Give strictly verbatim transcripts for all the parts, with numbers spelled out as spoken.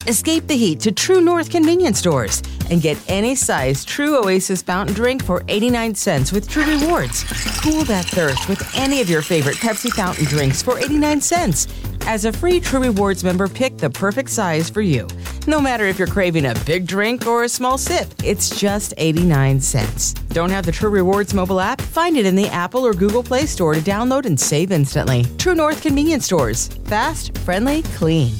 Escape the heat to True North convenience stores and get any size True Oasis fountain drink for eighty-nine cents with True Rewards. Cool that thirst with any of your favorite Pepsi fountain drinks for eighty-nine cents. As a free True Rewards member, pick the perfect size for you. No matter if you're craving a big drink or a small sip, it's just eighty-nine cents. Don't have the True Rewards mobile app? Find it in the Apple or Google Play Store to download and save instantly. True North convenience stores. Fast, friendly, clean.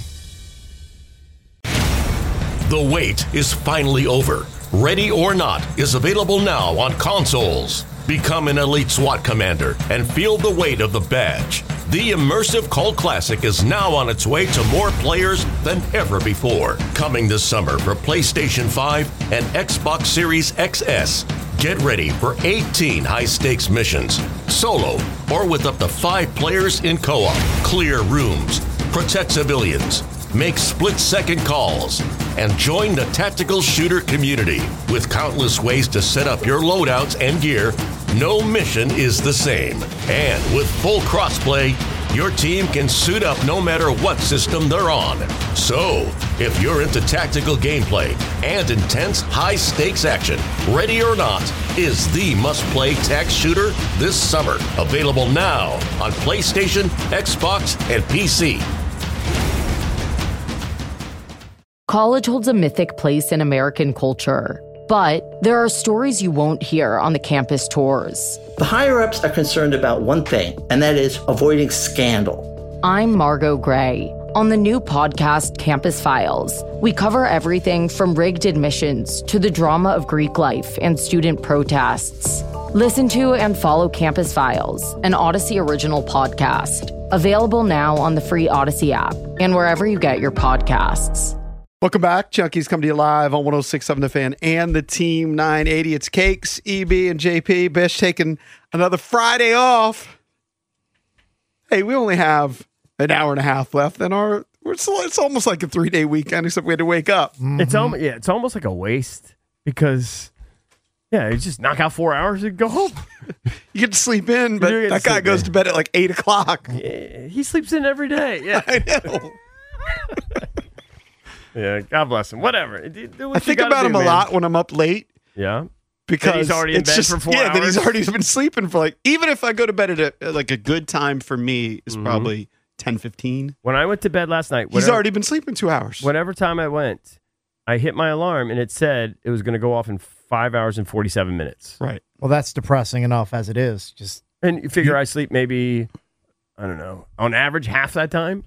The wait is finally over. Ready or Not is available now on consoles. Become an elite SWAT commander and feel the weight of the badge. The immersive cult classic is now on its way to more players than ever before. Coming this summer for PlayStation five and Xbox Series X S. Get ready for eighteen high-stakes missions, solo or with up to five players in co-op. Clear rooms, protect civilians, make split-second calls, and join the tactical shooter community. With countless ways to set up your loadouts and gear, no mission is the same. And with full crossplay, your team can suit up no matter what system they're on. So, if you're into tactical gameplay and intense high-stakes action, Ready or Not is the must-play tac shooter this summer. Available now on PlayStation, Xbox, and P C. College holds a mythic place in American culture, but there are stories you won't hear on the campus tours. The higher-ups are concerned about one thing, and that is avoiding scandal. I'm Margot Gray. On the new podcast, Campus Files, we cover everything from rigged admissions to the drama of Greek life and student protests. Listen to and follow Campus Files, an Odyssey original podcast. Available now on the free Odyssey app and wherever you get your podcasts. Welcome back. Chunky's coming to you live on one oh six point seven The Fan and the Team nine eighty. It's Cakes, E B, and J P. Bish taking another Friday off. Hey, we only have an hour and a half left, and our it's, it's almost like a three-day weekend, except we had to wake up. Mm-hmm. It's almost yeah, it's almost like a waste because yeah, you just knock out four hours and go home. You get to sleep in, but that guy goes in. to bed at like eight o'clock. Yeah, he sleeps in every day. Yeah, I know. Yeah, God bless him. Whatever. Do, do what I think about do, him man. a lot when I'm up late. Yeah. Because that he's already in it's bed just, for four yeah, hours. that he's already been sleeping for like, even if I go to bed at a, like a good time for me is mm-hmm. probably ten fifteen. When I went to bed last night, whatever, he's already been sleeping two hours. Whatever time I went, I hit my alarm and it said it was going to go off in five hours and forty-seven minutes. Right. Well, that's depressing enough as it is. Just And you figure you, I sleep maybe, I don't know, on average half that time.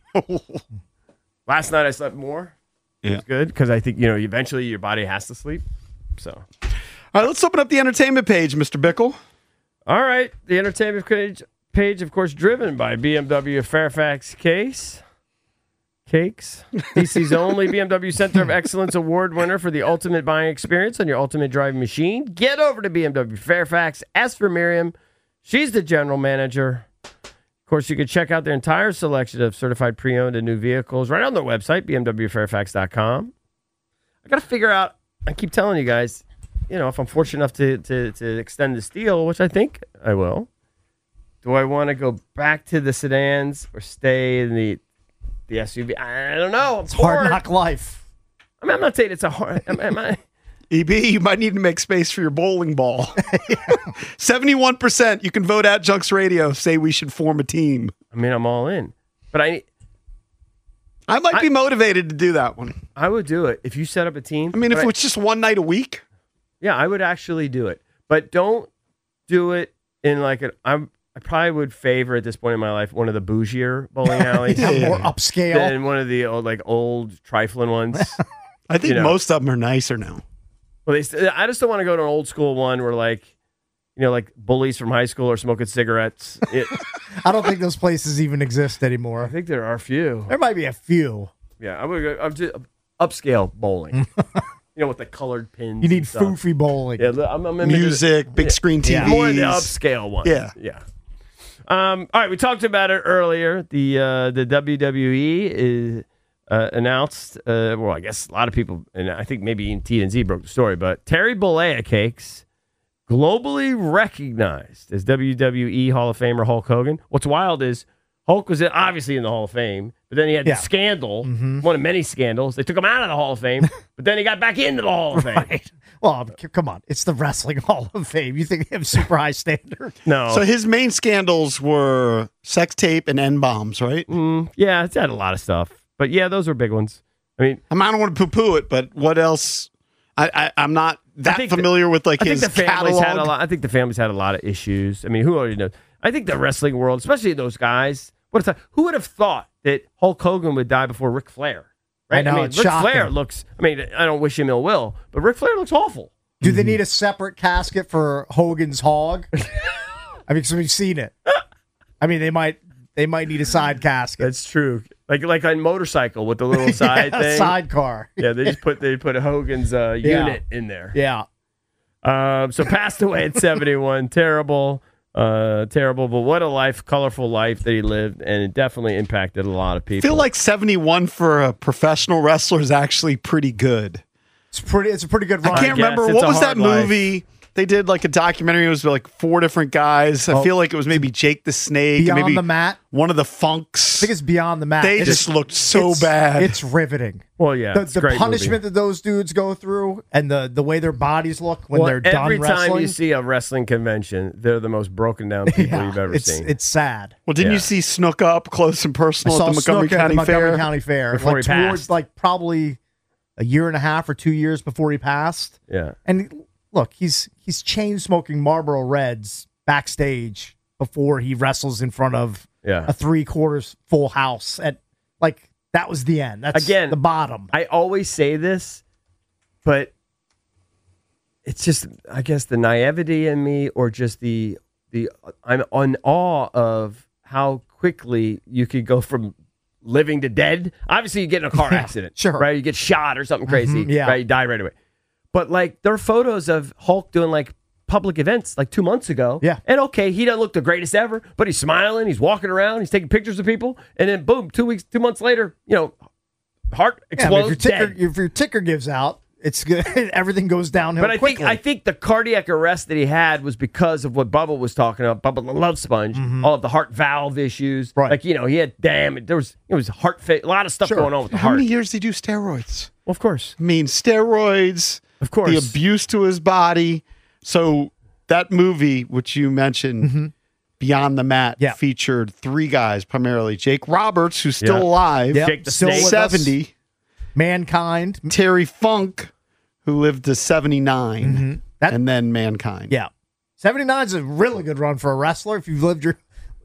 Last night I slept more. Yeah. It's good because I think, you know, eventually your body has to sleep. So, all right, let's open up the entertainment page, Mister Bickle. All right. The entertainment page, page, of course, driven by B M W Fairfax Case. Cakes. D C's only B M W Center of Excellence Award winner for the ultimate buying experience on your ultimate driving machine. Get over to B M W Fairfax. Ask for Miriam. She's the general manager. Of course, you can check out their entire selection of certified pre-owned and new vehicles right on their website, B M W Fairfax dot com. I got to figure out, I keep telling you guys, you know, if I'm fortunate enough to, to, to extend this deal, which I think I will, do I want to go back to the sedans or stay in the the S U V? I don't know. It's hard knock life. I mean, I'm not saying it's a hard... Am, am I... E B, you might need to make space for your bowling ball. seventy-one percent, you can vote out Junks Radio, say we should form a team. I mean, I'm all in. But I I might I, be motivated to do that one. I would do it. If you set up a team. I mean, if I, it's just one night a week. Yeah, I would actually do it. But don't do it in like an... I'm, I probably would favor at this point in my life one of the bougier bowling alleys. Yeah, more upscale. Than one of the old, like old trifling ones. I think you know. most of them are nicer now. Well, they st- I just don't want to go to an old school one where, like, you know, like bullies from high school are smoking cigarettes. It, I don't think those places even exist anymore. I think there are a few. There might be a few. Yeah, I would go. I'm just upscale bowling. You know, with the colored pins. You need and stuff. foofy bowling. Yeah, I'm, I'm music, the, big screen T Vs. Yeah, more the upscale one. Yeah, yeah. Um, all right, we talked about it earlier. The uh, the W W E is. Uh, announced, uh, well, I guess a lot of people, and I think maybe even T and Z broke the story, but Terry Bollea Cakes, globally recognized as W W E Hall of Famer Hulk Hogan. What's wild is Hulk was obviously in the Hall of Fame, but then he had Yeah. the scandal, Mhm. one of many scandals. They took him out of the Hall of Fame, but then he got back into the Hall of Fame. Right. Well, c- come on. It's the Wrestling Hall of Fame. You think they have super high standard? No. So his main scandals were sex tape and N bombs, right? Mm, yeah, it's had a lot of stuff. But yeah, those were big ones. I mean, I, mean, I don't want to poo-poo it, but what else? I, I I'm not that think familiar the, with like I his think the family's catalog. had a lot. I think the family's had a lot of issues. I mean, who already knows? I think the wrestling world, especially those guys. What if that, who would have thought that Hulk Hogan would die before Ric Flair? Right? I know, mean, it's Ric shocking. Flair looks. I mean, I don't wish him ill will, but Ric Flair looks awful. Do they need a separate casket for Hogan's hog? I mean, because we've seen it. I mean, they might they might need a side casket. That's true. Like like on motorcycle with the little side Yeah, thing. sidecar. Yeah, they just put they put a Hogan's uh, Yeah. unit in there. Yeah. Um, so passed away at seventy-one. Terrible, uh, terrible. But what a life, colorful life that he lived, and it definitely impacted a lot of I people. feel like seventy-one for a professional wrestler is actually pretty good. It's pretty. It's a pretty good I run. can't guess remember it's what a was that hard life. movie. They did like a documentary. It was like four different guys. I Oh. feel like it was maybe Jake the Snake, and Beyond maybe the Mat. one of the I Funks. think it's Beyond the Mat. They It's- just looked so it's- bad. It's riveting. well, yeah, The, it's a the great punishment movie. that those dudes go through and the, the way their bodies look when Well, they're done every wrestling. time you see a wrestling convention, they're the most broken down people yeah, you've ever it's, seen. it's sad. well, didn't Yeah. you see Snook up close and I personal saw at the Montgomery Snook at County the Montgomery Fair? County Fair Before like he towards passed. like probably a year and a half or two years before he passed. yeah. And look, he's he's chain smoking Marlboro Reds backstage before he wrestles in front of Yeah. a three quarters full house. At like that was the end. That's Again, the bottom. I always say this, but it's just, I guess, the naivety in me, or just the the I'm in awe of how quickly you could go from living to dead. Obviously, you get in a car Yeah, accident, sure. right? You get shot or something crazy, Mhm, yeah. right? You die right away. But like, there are photos of Hulk doing like public events like two months ago. Yeah. And okay, he doesn't look the greatest ever, but he's smiling, he's walking around, he's taking pictures of people, and then boom, two weeks, two months later, you know, heart Yeah, I mean, explodes. if, your ticker, dead. if your ticker gives out, it's good. Everything goes downhill. But I think quickly. I think the cardiac arrest that he had was because of what Bubba was talking about. Bubba the Love Sponge, all of the heart valve issues. Right. Like, you know, he had damage. There was it was heart fa- a lot of stuff Sure. going on with the How heart. many years did he do steroids? Well, of course. I mean, steroids, Of course. the abuse to his body. So that movie, which you mentioned, Beyond the Mat, Yeah. featured three guys primarily: Jake Roberts, who's still Yeah. alive, Yep. Jake the Still Snake. with us. seventy; Mankind. Terry Funk, who lived to seventy-nine, That- and then Mankind. Yeah. seventy-nine is a really good run for a wrestler. If you've lived your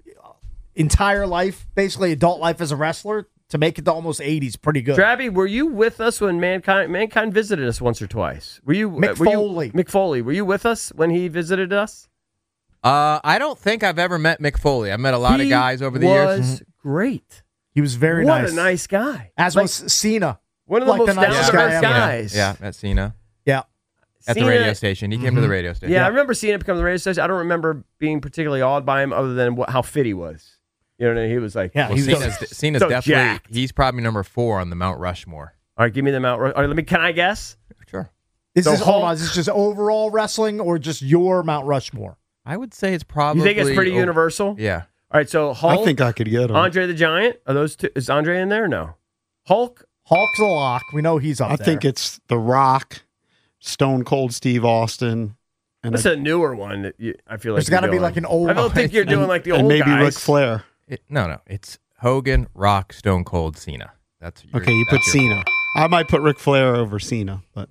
entire life, basically adult life as a wrestler, to make it to almost eighty is pretty good. Drabby, were you with us when Mankind Mankind visited us once or twice? Were you Mick were you- Foley. Mick Foley, were you with us when he visited us? Uh, I don't think I've ever met Mick Foley. I've met a lot He of guys over the was years. great. He was very what nice. a nice guy. As Like, was Cena. one of the like most the down nicest to guy earth ever. guys. Yeah, met Cena Yeah. at the Cena- radio station. He came to the radio station. Yeah, I remember seeing it become the radio station. I don't remember being particularly awed by him, other than what, how fit he was. You know what I mean? He was like, Yeah, Well, he was Cena's, Cena's so definitely, jacked. he's probably number four on the Mount Rushmore. all right, give me the Mount. Ru- All right, let me. Can I guess? Sure. Is So this hold Hulk- on? Is this just overall wrestling or just your Mount Rushmore? I would say it's probably. You think it's pretty oh, universal? Yeah. All right, so Hulk, I think I could get him. Andre the Giant. Are those two? Is Andre in there? Or no. Hulk. Hulk's a lock. We know he's up I there. think it's The Rock, Stone Cold Steve Austin, and, That's a newer one. That you, I feel like There's got to you're be going. like an old. I don't think you're doing like the and old maybe guys. Ric Flair. It, no, no. It's Hogan, Rock, Stone Cold, Cena. That's your, Okay, you put that's your Cena. four. I might put Ric Flair over Cena, but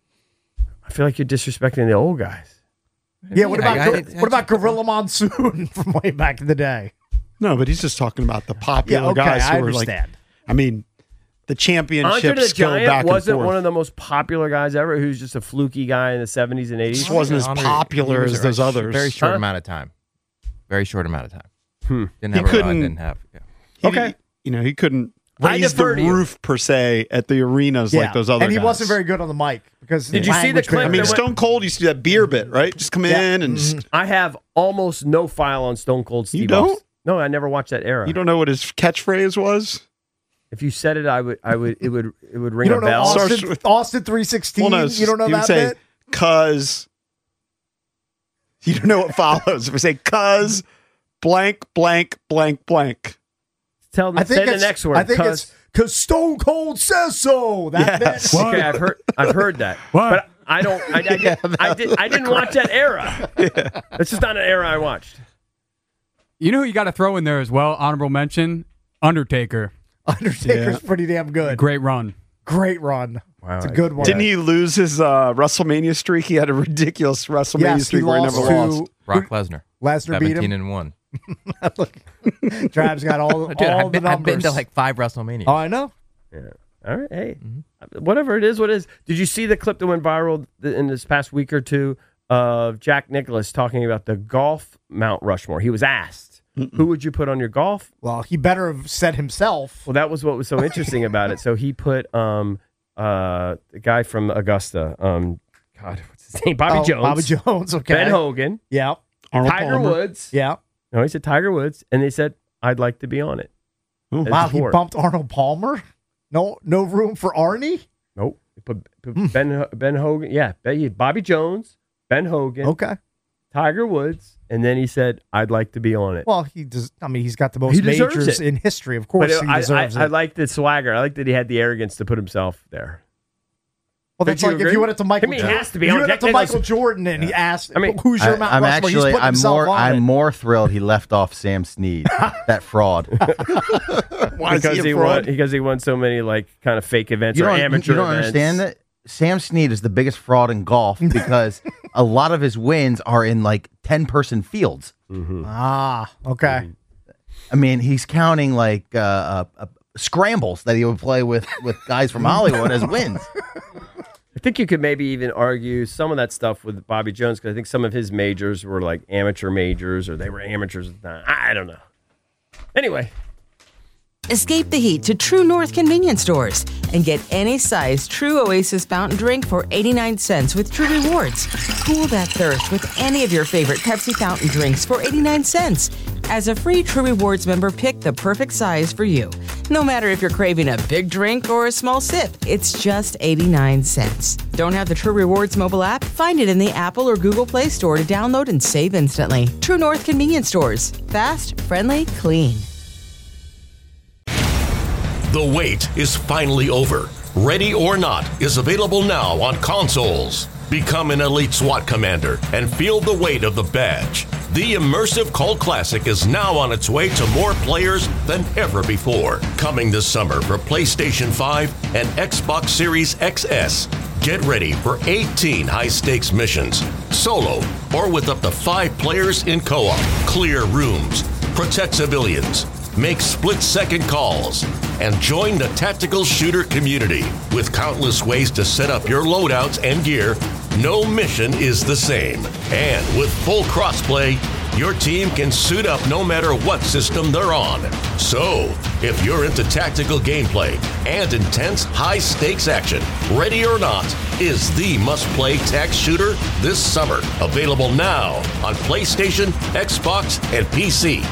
I feel like you're disrespecting the old guys. Yeah. What Yeah, about I- Gor- I- what about Gorilla Monsoon from way back in the day? no. But he's just talking about the popular Yeah. Okay. guys who I were like. understand. I mean, the Andre championships the go Giant back wasn't and forth. one of the most popular guys ever. Who's just a fluky guy in the seventies and eighties. Just wasn't as Andre- popular he was as a those sh- others. Very short Huh? amount of time. Very short amount of time. Hmm. Didn't He have a run, couldn't- didn't have. Yeah. He Okay. didn't- you know, he couldn't I raise the defer to you. roof per se at the arenas like those other and he guys. wasn't very good on the mic because Did you see the language clip I barrier. mean, that went- Stone Cold used to do that beer bit, right? Just come Yeah. in and Mhm. I have almost no file on Stone Cold Steve You don't? Austin. No, I never watched that era. you don't know what his catchphrase was. If you said it, I would. I would. It would. It would ring You a don't know bell. Starts Austin, with- Austin three sixteen. Well, no, it's you don't know just- he would that say, bit? Cause you don't know what follows. If we say cause blank blank blank blank. tell them I think say the it's, next word. I think it's because Stone Cold says so. That Yes. bit. okay. I've heard I've heard that, What? but I don't. I, I, did, Yeah, I, did, I didn't watch that era. It's just not an era I watched. You know who you got to throw in there as well? Honorable mention: Undertaker. Undertaker's Yeah. pretty damn good. Great run. Great run. Wow, It's a good one. Didn't he lose his uh, WrestleMania streak? He had a ridiculous WrestleMania Yes, he streak where he lost never to lost. Brock Lesnar. Lesnar beat seventeen him. and one. Look, Trav's got all, Dude, all I've, been, the I've been numbers. to like five WrestleManias. Oh, I know. Yeah. All right. Hey, whatever it is, what it is. Did you see the clip that went viral th- in this past week or two of Jack Nicklaus talking about the golf Mount Rushmore? He was asked, who would you put on your golf? Well, he better have said himself. Well, that was what was so interesting about it. So he put um uh the guy from Augusta, um God, what's his name? Bobby Oh, Jones. Bobby Jones. Okay. Ben Hogan. Yeah. Arnold Tiger Palmer. Woods. Yeah. No, he said Tiger Woods, and they said I'd like to be on it. Ooh. As Wow, a he fourth. bumped Arnold Palmer. No, no room for Arnie. Nope. He put, put Ben Ben Hogan. Yeah, Ben- he had Bobby Jones, Ben Hogan, Okay. Tiger Woods, and then he said I'd like to be on it. Well, he does. I mean, he's got the most He deserves majors it. in history. Of course, But he I, I, deserves I it. like the swagger. I like that he had the arrogance to put himself there. well, that's Don't you like if agree? you went up to Michael. I mean, he Jordan, has to be if you on. went Jack up to Nicklaus- Michael Jordan and he asked, I mean, "Who's your I, Mount I'm Rushmore?" He's actually putting I'm himself more on I'm it. more thrilled he left off Sam Snead, that fraud. Why is because he he a won fraud? because he won so many like kind of fake events You or don't, amateur you don't events. understand that Sam Snead is the biggest fraud in golf because a lot of his wins are in like ten person fields. Ah, okay. I mean, he's counting like uh, uh, uh, scrambles that he would play with with guys from Hollywood as wins. I think you could maybe even argue some of that stuff with Bobby Jones because I think some of his majors were like amateur majors or they were amateurs. I I don't know. Anyway, Escape the heat to True North convenience stores and get any size True Oasis fountain drink for eighty-nine cents with True Rewards. Cool that thirst with any of your favorite Pepsi fountain drinks for eighty-nine cents. As a free True Rewards member, pick the perfect size for you. No matter if you're craving a big drink or a small sip, it's just eighty-nine cents. Don't have the True Rewards mobile app? Find it in the Apple or Google Play Store to download and save instantly. True North convenience stores. Fast, friendly, clean. The wait is finally over. Ready or Not is available now on consoles. Become an elite SWAT commander and feel the weight of the badge. The immersive cult classic is now on its way to more players than ever before. Coming this summer for PlayStation five and Xbox Series X S. Get ready for eighteen high-stakes missions, solo or with up to five players in co-op. Clear rooms, protect civilians, make split-second calls, and join the tactical shooter community. With countless ways to set up your loadouts and gear, no mission is the same. And with full crossplay, your team can suit up no matter what system they're on. So, if you're into tactical gameplay and intense high-stakes action, Ready or Not is the must-play tac shooter this summer. Available now on PlayStation, Xbox, and P C.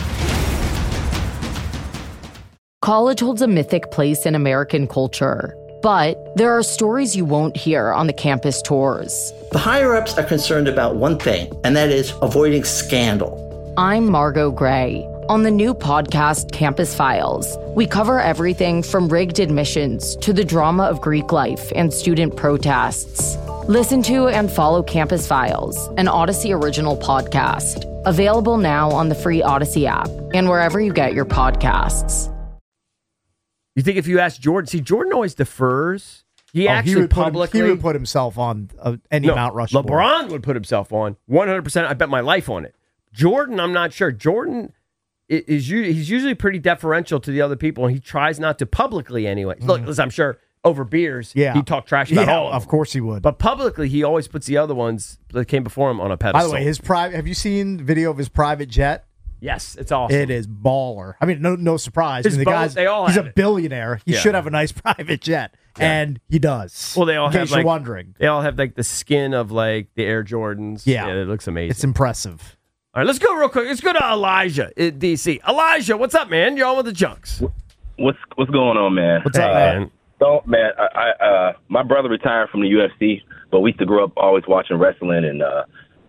College holds a mythic place in American culture, but there are stories you won't hear on the campus tours. The higher-ups are concerned about one thing, and that is avoiding scandal. I'm Margot Gray. On the new podcast, Campus Files, we cover everything from rigged admissions to the drama of Greek life and student protests. Listen to and follow Campus Files, an Odyssey original podcast. Available now on the free Odyssey app and wherever you get your podcasts. you think if you ask Jordan, see, Jordan always defers. He Oh, actually would put him- publicly he would put himself on uh, any No, Mount Rushmore. LeBron would put himself on one hundred percent. I bet my life on it. Jordan, I'm not sure. Jordan i- is u- he's usually pretty deferential to the other people, and he tries not to publicly anyway. Look, listen, I'm sure over beers, Yeah. he talked trash about Yeah, all of them. of course he would. But publicly, he always puts the other ones that came before him on a pedestal. By the way, his private. Have you seen video of his private jet? yes, it's awesome. It is baller. I mean, no, no surprise. His I mean, the boat, guy's they all he's have a it. billionaire. He Yeah. should have a nice private jet, and he does. Well, they all in have case like you're wondering. they all have like the skin of like the Air Jordans. Yeah. it looks amazing. It's impressive. All right, let's go real quick. Let's go to Elijah in D C. Elijah, what's up, man? You're on with the Junks. What's what's going on, man? What's up, Hey, man? man? So, man, I, I uh, my brother retired from the U F C, but we used to grow up always watching wrestling, and uh,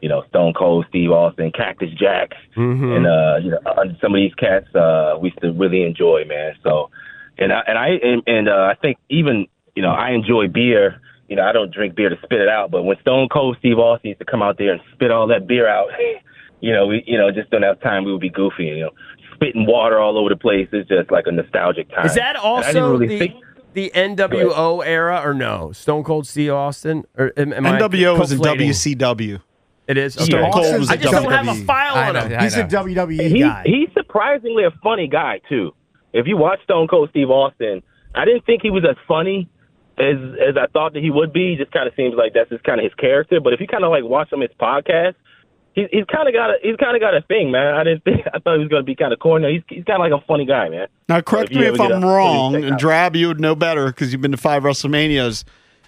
you know, Stone Cold Steve Austin, Cactus Jack, Mm-hmm. and uh, you know, uh, some of these cats uh, we used to really enjoy, man. So, and I and I and, and uh, I think even you know I enjoy beer. You know, I don't drink beer to spit it out, but when Stone Cold Steve Austin used to come out there and spit all that beer out, you know, we you know just don't have time. We would be goofy, you know, spitting water all over the place. It's just like a nostalgic time. Is that And I didn't also really the think- the N W O era or no? Stone Cold Steve Austin or am, am N W O I was in conflating? W C W. It is. Stone Okay. Cold was I in just don't have W W E. a file I on know, him. I He's know. a W W E He, guy. he's surprisingly a funny guy too. If you watch Stone Cold Steve Austin, I didn't think he was as funny as as I thought that he would be. He just kind of seems like that's just kind of his character. But if you kind of like watch some of his podcasts, he's he's kind of got a he's kind of got a thing, man. I didn't think I thought he was going to be kind of corny. He's he's kind of like a funny guy, man. Now, correct So if you me ever if get I'm a- wrong, check and out- Drab, you would know better because you've been to five WrestleManias.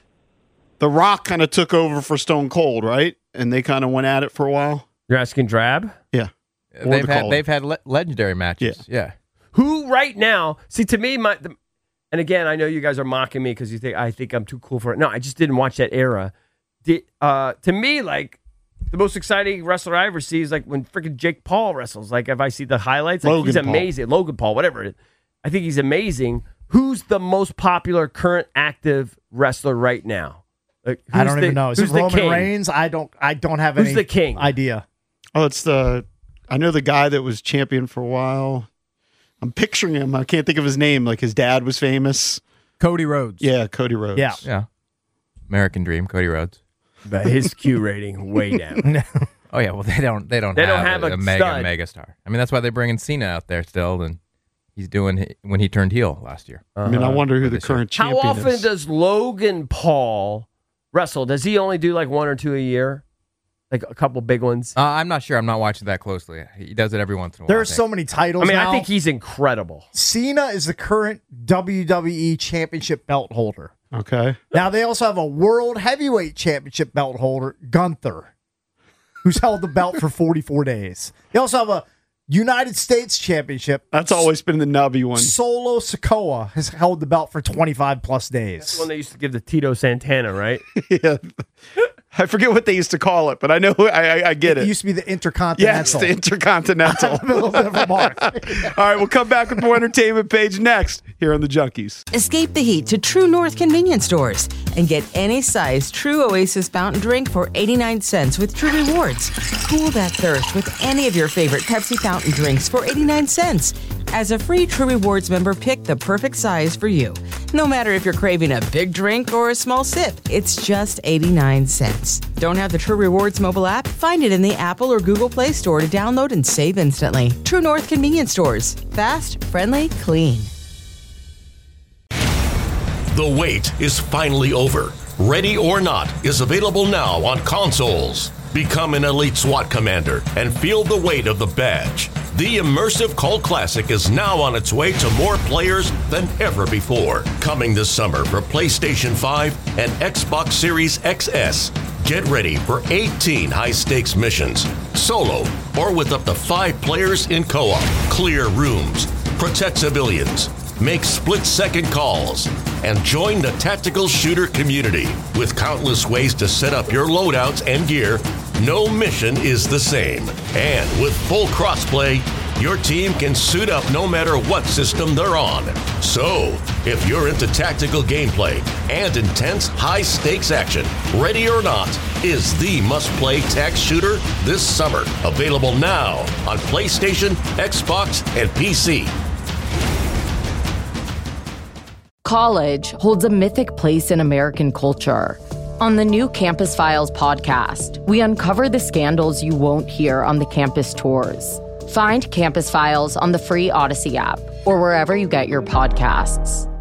The Rock kind of took over for Stone Cold, right? And they kind of went at it for a while. You're asking Drab? Yeah. Or They've the had Call. they've had le- legendary matches. Yeah. Who right now? See, to me, my the, and again, I know you guys are mocking me because you think I think I'm too cool for it. No, I just didn't watch that era. Did, uh, to me, like the most exciting wrestler I ever see is like when freaking Jake Paul wrestles. Like if I see the highlights, like Logan he's Paul. amazing. Logan Paul, whatever it is. I think he's amazing. Who's the most popular current active wrestler right now? Like, I who's don't the- even know. Is who's it the Roman king? Reigns? I don't. I don't have Who's any the king? idea. Oh, it's the. I know the guy that was champion for a while. I'm picturing him. I can't think of his name. Like his dad was famous. Cody Rhodes. Yeah, Cody Rhodes. Yeah. Yeah. American Dream, Cody Rhodes. But his Q rating way down. Oh yeah, well they don't they don't They have, don't have a, a mega stud. mega star. I mean that's why they're bringing Cena out there still, and he's doing hi- when he turned heel last year. I mean, I wonder who the This year. current How champion often is. does Logan Paul wrestle? Does he only do like one or two a year? Like a couple big ones? Uh, I'm not sure. I'm not watching that closely. He does it every once in a while. There I are think. so many titles. I mean, now. I think he's incredible. Cena is the current W W E Championship belt holder. Okay. Now they also have a World Heavyweight Championship belt holder, Gunther, who's held the belt for forty-four days. They also have a United States Championship. That's always been the nubby one. Solo Sikoa has held the belt for twenty-five plus days. That's the one they used to give to Tito Santana, right? Yeah. I forget what they used to call it, but I know I, I, I get It it. used to be the Intercontinental. Yes, the Intercontinental. A little bit of a mark. All right, we'll come back with more entertainment page next here on the Junkies. Escape the heat to True North convenience stores and get any size True Oasis fountain drink for eighty-nine cents with True Rewards. Cool that thirst with any of your favorite Pepsi fountain drinks for eighty-nine cents. As a free True Rewards member, pick the perfect size for you. No matter if you're craving a big drink or a small sip, it's just eighty-nine cents. Don't have the True Rewards mobile app? Find it in the Apple or Google Play Store to download and save instantly. True North convenience stores. Fast, friendly, clean. The wait is finally over. Ready or Not is available now on consoles. Become an elite SWAT commander and feel the weight of the badge. The immersive cult classic is now on its way to more players than ever before. Coming this summer for PlayStation five and Xbox Series X S. Get ready for eighteen high-stakes missions, solo or with up to five players in co-op. Clear rooms, protect civilians, make split-second calls, and join the tactical shooter community. With countless ways to set up your loadouts and gear, no mission is the same. And with full crossplay, your team can suit up no matter what system they're on. So, if you're into tactical gameplay and intense high-stakes action, Ready or Not is the must-play tac shooter this summer. Available now on PlayStation, Xbox, and P C. College holds a mythic place in American culture. On the new Campus Files podcast, we uncover the scandals you won't hear on the campus tours. Find Campus Files on the free Odyssey app or wherever you get your podcasts.